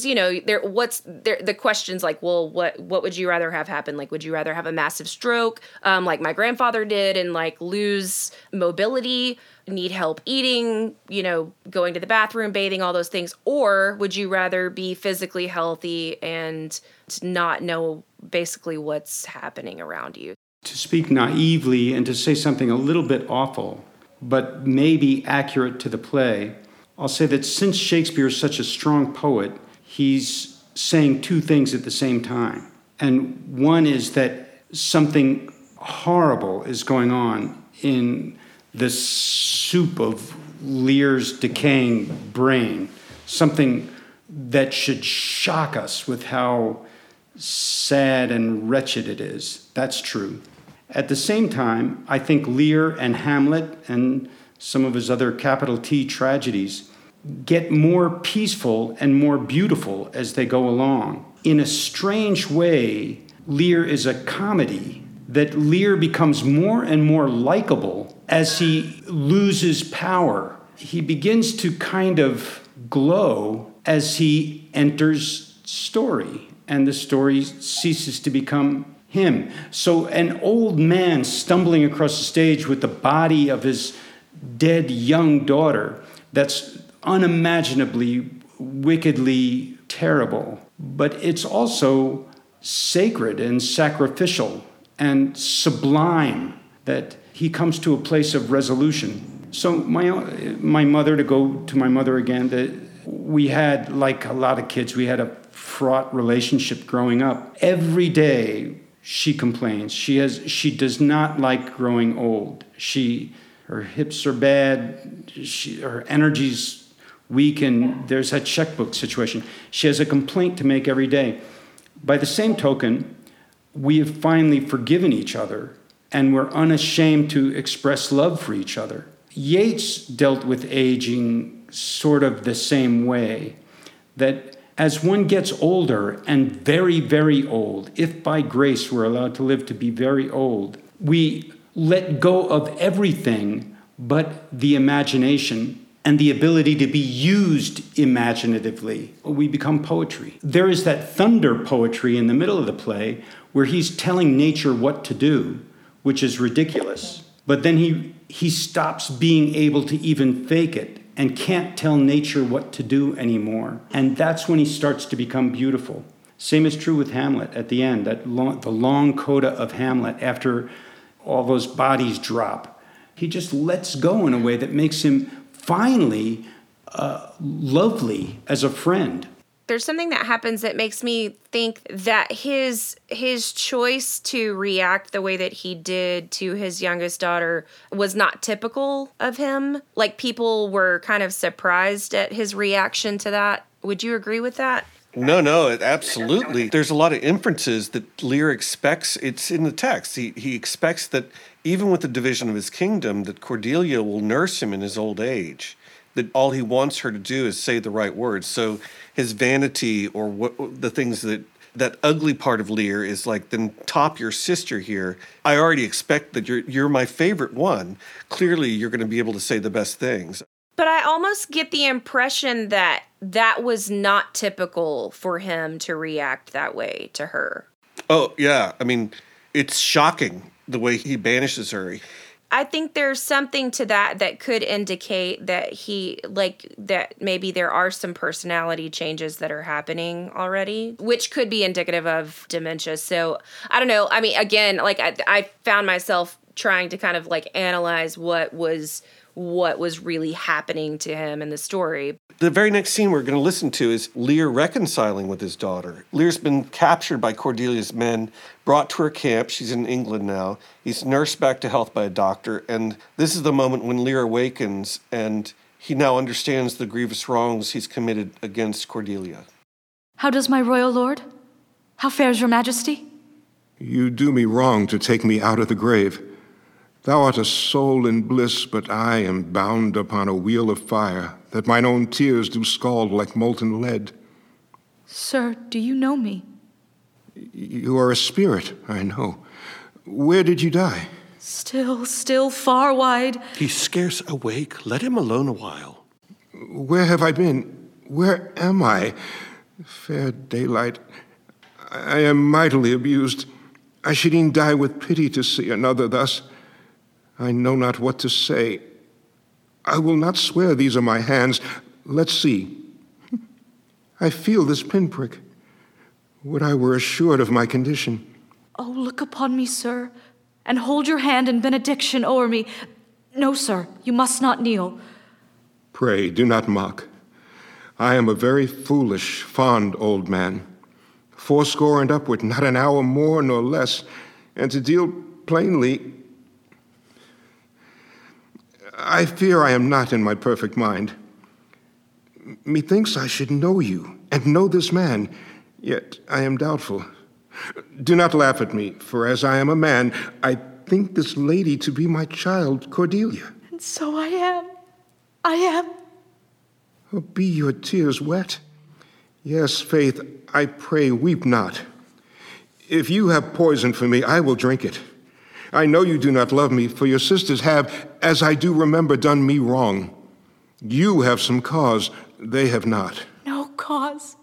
the question's like, well, what would you rather have happen? Like, would you rather have a massive stroke, like my grandfather did, and like lose mobility, need help eating, going to the bathroom, bathing, all those things? Or would you rather be physically healthy and not know basically what's happening around you? To speak naively and to say something a little bit awful, but maybe accurate to the play, I'll say that since Shakespeare is such a strong poet, he's saying two things at the same time. And one is that something horrible is going on in the soup of Lear's decaying brain, something that should shock us with how sad and wretched it is. That's true. At the same time, I think Lear and Hamlet and some of his other capital T tragedies get more peaceful and more beautiful as they go along. In a strange way, Lear is a comedy that Lear becomes more and more likable as he loses power. He begins to kind of glow as he enters story, and the story ceases to become him. So an old man stumbling across the stage with the body of his dead young daughter, that's unimaginably, wickedly terrible. But it's also sacred and sacrificial and sublime that he comes to a place of resolution. So my mother, to go to my mother again, we had, like a lot of kids, we had a fraught relationship growing up. Every day she complains. She does not like growing old. Her hips are bad, her energy's weak, and there's that checkbook situation. She has a complaint to make every day. By the same token, we have finally forgiven each other, and we're unashamed to express love for each other. Yeats dealt with aging sort of the same way, that as one gets older, and very, very old, if by grace we're allowed to live to be very old, we let go of everything but the imagination and the ability to be used imaginatively. We become poetry. There is that thunder poetry in the middle of the play where he's telling nature what to do, which is ridiculous. But then he stops being able to even fake it and can't tell nature what to do anymore. And that's when he starts to become beautiful. Same is true with Hamlet at the end, the long coda of Hamlet after all those bodies drop. He just lets go in a way that makes him finally lovely as a friend. There's something that happens that makes me think that his choice to react the way that he did to his youngest daughter was not typical of him. Like, people were kind of surprised at his reaction to that. Would you agree with that? No, absolutely. There's a lot of inferences that Lear expects. It's in the text. He expects that even with the division of his kingdom, that Cordelia will nurse him in his old age, that all he wants her to do is say the right words. So his vanity, or the things that ugly part of Lear is like, then top your sister here. I already expect that you're my favorite one. Clearly, you're going to be able to say the best things. But I almost get the impression that that was not typical for him to react that way to her. Oh, yeah. I mean, it's shocking the way he banishes her. I think there's something to that could indicate that that maybe there are some personality changes that are happening already, which could be indicative of dementia. So I don't know. I mean, again, like I found myself trying to kind of like analyze what was really happening to him in the story. The very next scene we're going to listen to is Lear reconciling with his daughter. Lear's been captured by Cordelia's men, brought to her camp. She's in England now. He's nursed back to health by a doctor. And this is the moment when Lear awakens, and he now understands the grievous wrongs he's committed against Cordelia. How does my royal lord? How fares your majesty? You do me wrong to take me out of the grave. Thou art a soul in bliss, but I am bound upon a wheel of fire, that mine own tears do scald like molten lead. Sir, do you know me? You are a spirit, I know. Where did you die? Still far wide. He's scarce awake. Let him alone a while. Where have I been? Where am I? Fair daylight, I am mightily abused. I should e'en die with pity to see another thus. I know not what to say. I will not swear these are my hands. Let's see. I feel this pinprick. Would I were assured of my condition. Oh, look upon me, sir, and hold your hand in benediction o'er me. No, sir, you must not kneel. Pray, do not mock. I am a very foolish, fond old man. 80 and upward, not an hour more nor less, and to deal plainly, I fear I am not in my perfect mind. Methinks I should know you, and know this man, yet I am doubtful. Do not laugh at me, for as I am a man, I think this lady to be my child, Cordelia. And so I am. Oh, be your tears wet? Yes, Faith, I pray, weep not. If you have poison for me, I will drink it. I know you do not love me, for your sisters have, as I do remember, done me wrong. You have some cause, they have not. No cause.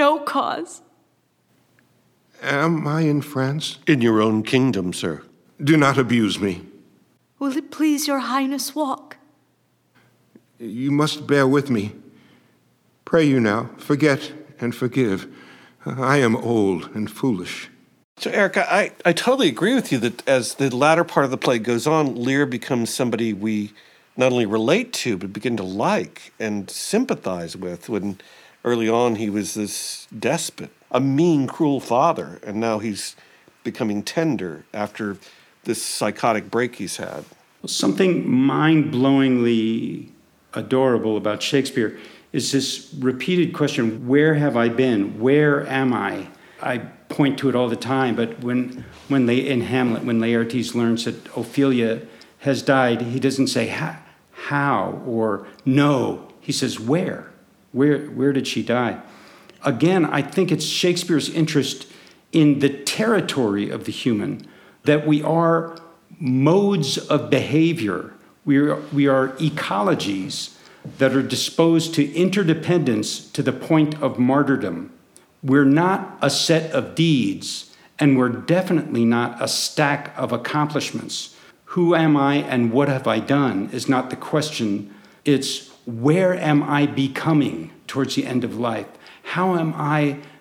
Am I in France? In your own kingdom, sir. Do not abuse me. Will it please your highness walk? You must bear with me. Pray you now, forget and forgive. I am old and foolish. So, Erica, I totally agree with you that as the latter part of the play goes on, Lear becomes somebody we not only relate to, but begin to like and sympathize with. When early on he was this despot, a mean, cruel father, and now he's becoming tender after this psychotic break he's had. Something mind-blowingly adorable about Shakespeare is this repeated question, where have I been? Where am I? I point to it all the time, but when in Hamlet, when Laertes learns that Ophelia has died, he doesn't say how or no. He says where. Where did she die? Again, I think it's Shakespeare's interest in the territory of the human, that we are modes of behavior. We are ecologies that are disposed to interdependence to the point of martyrdom. We're not a set of deeds, and we're definitely not a stack of accomplishments. Who am I and what have I done is not the question. It's where am I becoming towards the end of life? How am I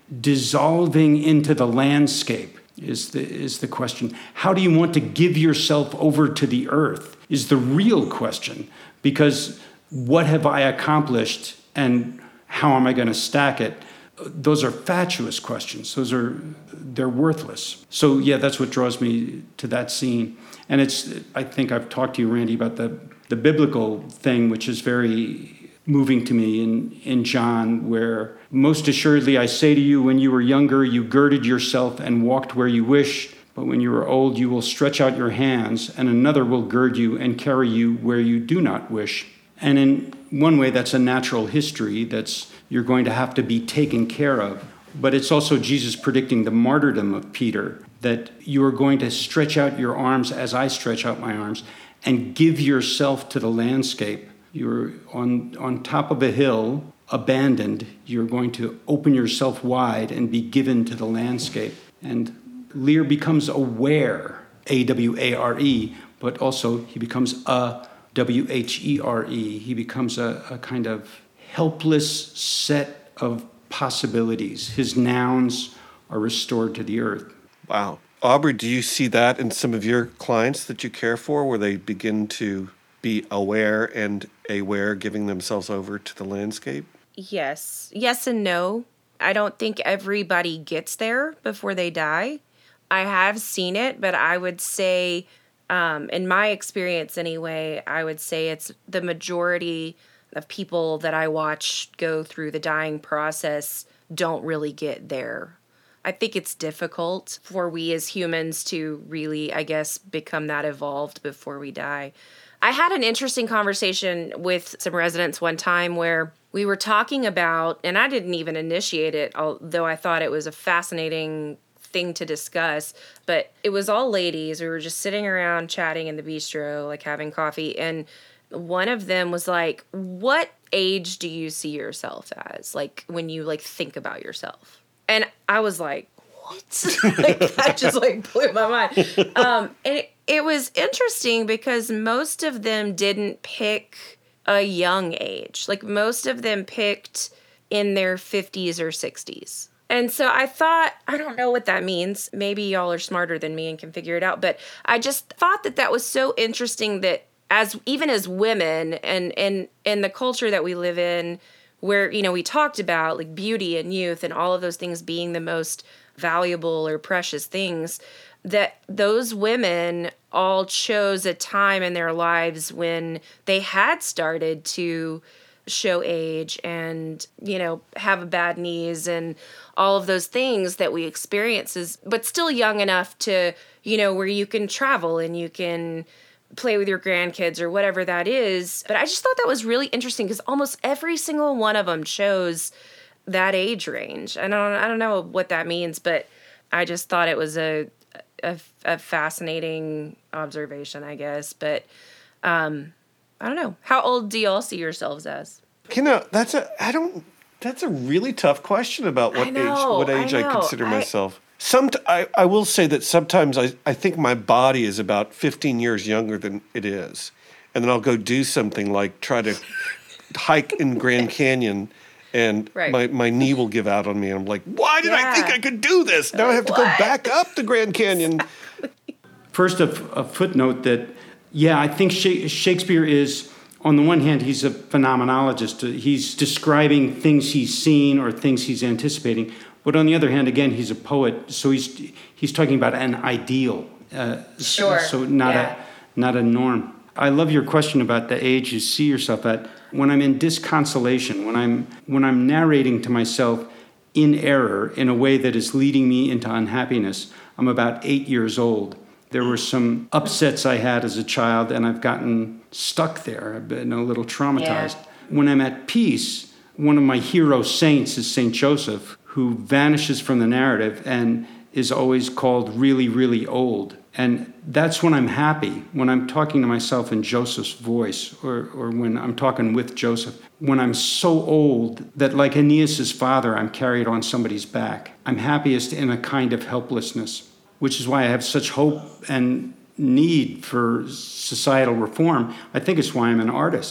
dissolving into the landscape is the question. How do you want to give yourself over to the earth is the real question, because what have I accomplished and how am I going to stack it? Those are fatuous questions. They're worthless. So yeah, that's what draws me to that scene. And I think I've talked to you, Randy, about the biblical thing, which is very moving to me in John, where most assuredly I say to you, when you were younger, you girded yourself and walked where you wish, but when you are old, you will stretch out your hands, and another will gird you and carry you where you do not wish. And in one way, that's a natural history you're going to have to be taken care of. But it's also Jesus predicting the martyrdom of Peter, that you are going to stretch out your arms as I stretch out my arms and give yourself to the landscape. You're on top of a hill, abandoned. You're going to open yourself wide and be given to the landscape. And Lear becomes aware, A-W-A-R-E, but also he becomes a W-H-E-R-E. He becomes a kind of helpless set of possibilities. His nouns are restored to the earth. Wow. Aubrey, do you see that in some of your clients that you care for, where they begin to be aware and aware, giving themselves over to the landscape? Yes. Yes and no. I don't think everybody gets there before they die. I have seen it, but I would say, in my experience anyway, I would say it's the majority of people that I watch go through the dying process don't really get there. I think it's difficult for we as humans to really, I guess, become that evolved before we die. I had an interesting conversation with some residents one time where we were talking about, and I didn't even initiate it, although I thought it was a fascinating thing to discuss, but it was all ladies. We were just sitting around chatting in the bistro, like having coffee, and one of them was like, what age do you see yourself as? Like, when you, like, think about yourself? And I was like, what? Like, that just, like, blew my mind. And it was interesting because most of them didn't pick a young age. Like, most of them picked in their 50s or 60s. And so I thought, I don't know what that means. Maybe y'all are smarter than me and can figure it out. But I just thought that was so interesting that even as women and in the culture that we live in, where, you know, we talked about like beauty and youth and all of those things being the most valuable or precious things, that those women all chose a time in their lives when they had started to show age and, you know, have a bad knees and all of those things that we experience, but still young enough to, you know, where you can travel and you can play with your grandkids or whatever that is. But I just thought that was really interesting because almost every single one of them chose that age range. And I don't know what that means, but I just thought it was a fascinating observation, I guess. But I don't know. How old do y'all see yourselves as? You know, that's a really tough question about what age I consider myself. I will say that sometimes I think my body is about 15 years younger than it is. And then I'll go do something like try to hike in Grand Canyon and my knee will give out on me. And I'm like, why did I think I could do this? Now I have to go back up the Grand Canyon. First, a footnote that, I think Shakespeare is, on the one hand, he's a phenomenologist. He's describing things he's seen or things he's anticipating. But on the other hand, again, he's a poet, so he's talking about an ideal. Sure. So not a norm. I love your question about the age you see yourself at. When I'm in disconsolation, when I'm narrating to myself in error in a way that is leading me into unhappiness, I'm about 8 years old. There were some upsets I had as a child, and I've gotten stuck there. I've been a little traumatized. Yeah. When I'm at peace, one of my hero saints is St. Joseph, who vanishes from the narrative and is always called really, really old. And that's when I'm happy, when I'm talking to myself in Joseph's voice, or when I'm talking with Joseph. When I'm so old that, like Aeneas' father, I'm carried on somebody's back. I'm happiest in a kind of helplessness, which is why I have such hope and need for societal reform. I think it's why I'm an artist,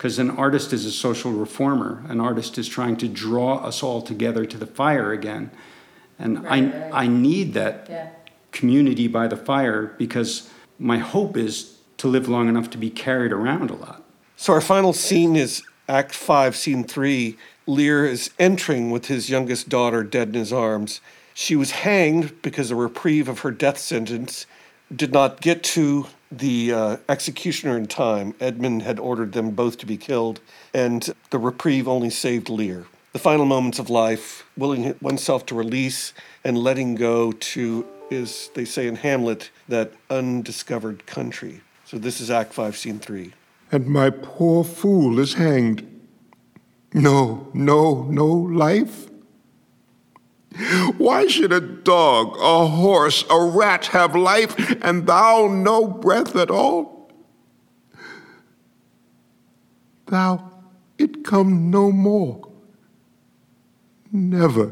because an artist is a social reformer. An artist is trying to draw us all together to the fire again. And I need that community by the fire, because my hope is to live long enough to be carried around a lot. So our final scene is Act 5, Scene 3. Lear is entering with his youngest daughter dead in his arms. She was hanged because a reprieve of her death sentence did not get to the executioner in time. Edmund had ordered them both to be killed, and the reprieve only saved Lear. The final moments of life, willing oneself to release and letting go to, is, they say in Hamlet, that undiscovered country. So this is Act 5, Scene 3. And my poor fool is hanged. No life? Why should a dog, a horse, a rat have life, and thou no breath at all? Thou, it come no more. Never.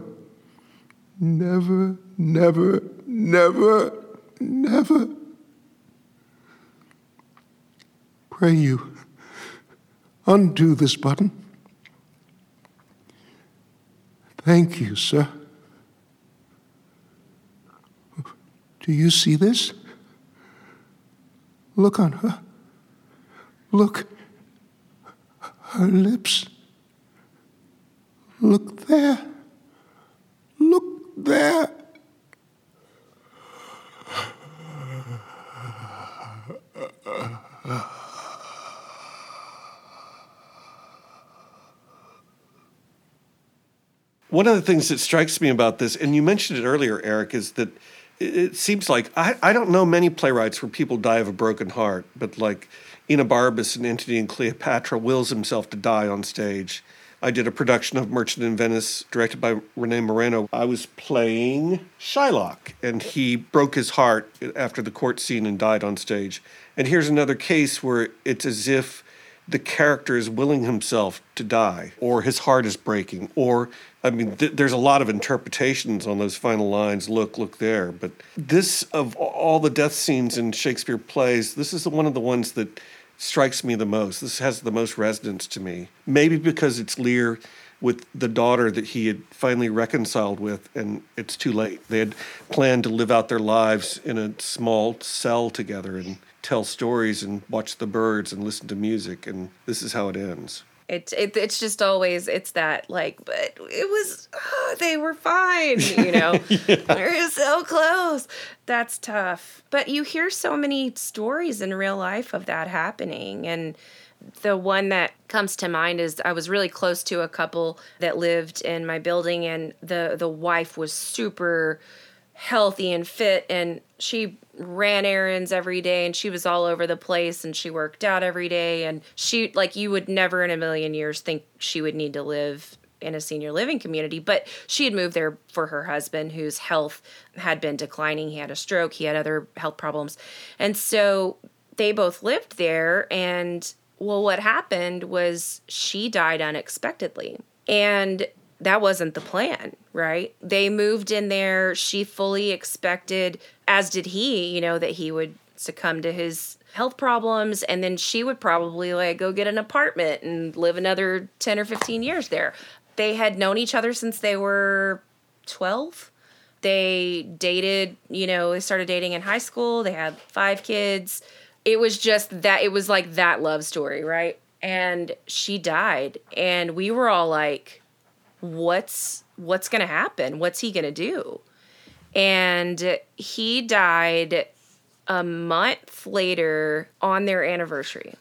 Pray you, undo this button. Thank you, sir. Do you see this? Look on her. Look. Her lips. Look there. Look there. One of the things that strikes me about this, and you mentioned it earlier, Eric, is that it seems like, I don't know many playwrights where people die of a broken heart, but like Enobarbus in Antony and Cleopatra wills himself to die on stage. I did a production of Merchant in Venice directed by Rene Moreno. I was playing Shylock, and he broke his heart after the court scene and died on stage. And here's another case where it's as if the character is willing himself to die, or his heart is breaking, or, I mean, there's a lot of interpretations on those final lines, look there. But this, of all the death scenes in Shakespeare plays, this is one of the ones that strikes me the most. This has the most resonance to me. Maybe because it's Lear with the daughter that he had finally reconciled with, and it's too late. They had planned to live out their lives in a small cell together and tell stories and watch the birds and listen to music, and this is how it ends. It's just always, it's that, like, but it was, they were fine, you know? We're so close. That's tough. But you hear so many stories in real life of that happening, and the one that comes to mind is I was really close to a couple that lived in my building, and the wife was super healthy and fit, and she ran errands every day, and she was all over the place, and she worked out every day, and she, like, you would never in a million years think she would need to live in a senior living community, but she had moved there for her husband, whose health had been declining. He had a stroke, he had other health problems, and so they both lived there. And well, what happened was she died unexpectedly, and that wasn't the plan, right? They moved in there. She fully expected, as did he, you know, that he would succumb to his health problems, and then she would probably like go get an apartment and live another 10 or 15 years there. They had known each other since they were 12. They dated, you know, they started dating in high school. They had 5 kids. It was just that, it was like that love story, right? And she died, and we were all like, what's going to happen? What's he going to do? And he died a month later on their anniversary.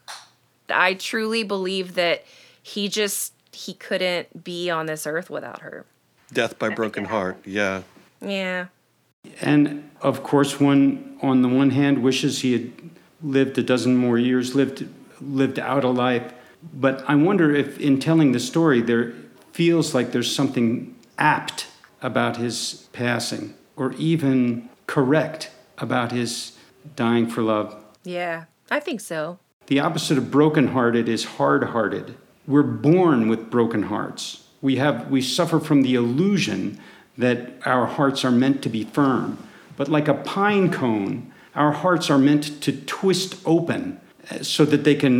I truly believe that he couldn't be on this earth without her. Death by broken heart, yeah. Yeah. And of course, one on the one hand wishes he had lived a dozen more years, lived out a life. But I wonder if in telling the story, there feels like there's something apt about his passing, or even correct about his dying for love. Yeah, I think so. The opposite of brokenhearted is hard-hearted. We're born with broken hearts. We suffer from the illusion that our hearts are meant to be firm. But like a pine cone, our hearts are meant to twist open so that they can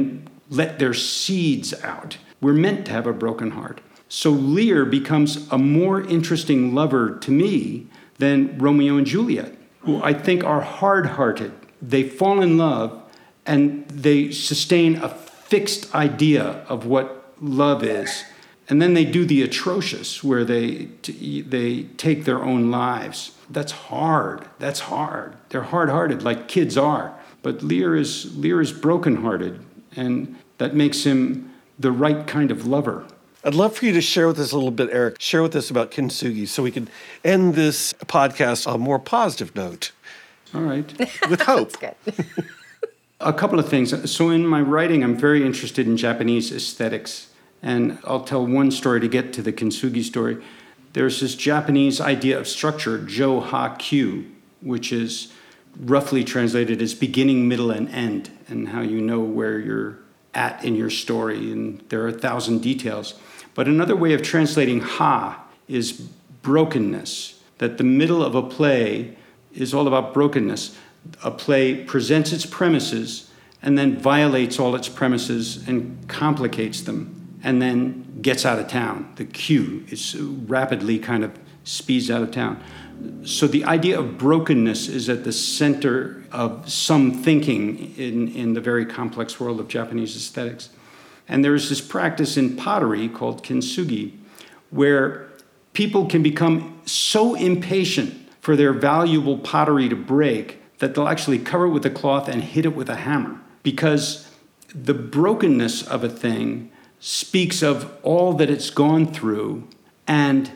let their seeds out. We're meant to have a broken heart. So Lear becomes a more interesting lover to me than Romeo and Juliet, who I think are hard-hearted. They fall in love and they sustain a fixed idea of what love is. And then they do the atrocious where they take their own lives. That's hard. They're hard-hearted like kids are. But Lear is broken-hearted, and that makes him the right kind of lover. I'd love for you to share with us a little bit, Eric. Share with us about Kintsugi so we can end this podcast on a more positive note. All right. With hope. That's good. A couple of things. So in my writing, I'm very interested in Japanese aesthetics. And I'll tell one story to get to the Kintsugi story. There's this Japanese idea of structure, Jo-Ha-Kyu, which is roughly translated as beginning, middle, and end, and how you know where you're at in your story. And there are 1,000 details. But another way of translating ha is brokenness, that the middle of a play is all about brokenness. A play presents its premises and then violates all its premises and complicates them and then gets out of town. The cue is rapidly kind of speeds out of town. So the idea of brokenness is at the center of some thinking in the very complex world of Japanese aesthetics. And there's this practice in pottery called kintsugi, where people can become so impatient for their valuable pottery to break that they'll actually cover it with a cloth and hit it with a hammer. Because the brokenness of a thing speaks of all that it's gone through and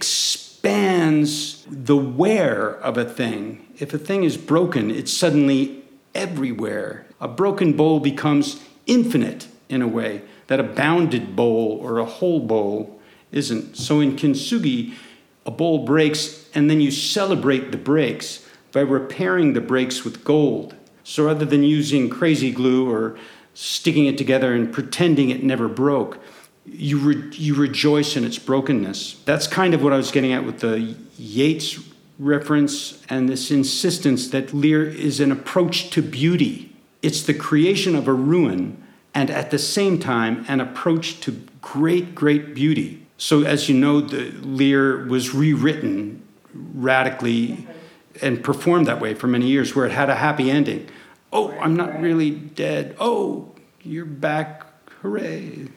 expands the wear of a thing. If a thing is broken, it's suddenly everywhere. A broken bowl becomes infinite in a way that a bounded bowl or a whole bowl isn't. So in kintsugi, a bowl breaks and then you celebrate the breaks by repairing the breaks with gold. So rather than using crazy glue or sticking it together and pretending it never broke, you rejoice in its brokenness. That's kind of what I was getting at with the Yeats reference and this insistence that Lear is an approach to beauty. It's the creation of a ruin and at the same time an approach to great, great beauty. So as you know, the Lear was rewritten radically and performed that way for many years, where it had a happy ending. Oh, I'm not really dead. Oh, you're back. Hooray.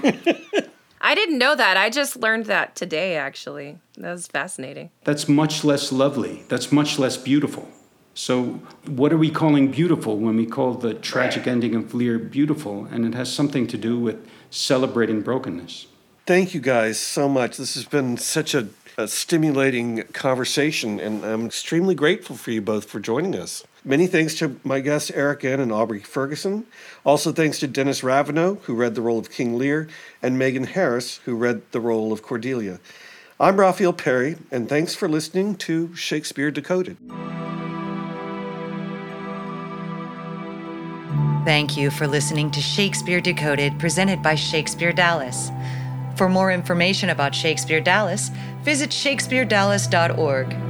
I didn't know that. I just learned that today, actually. That was fascinating. That's much less lovely. That's much less beautiful. So what are we calling beautiful when we call the tragic ending of Lear beautiful? And it has something to do with celebrating brokenness. Thank you guys so much. This has been such a stimulating conversation, and I'm extremely grateful for you both for joining us. Many thanks to my guests, Eric N. and Aubrey Ferguson. Also thanks to Dennis Raveneau, who read the role of King Lear, and Megan Harris, who read the role of Cordelia. I'm Raphael Perry, and thanks for listening to Shakespeare Decoded. Thank you for listening to Shakespeare Decoded, presented by Shakespeare Dallas. For more information about Shakespeare Dallas, visit shakespearedallas.org.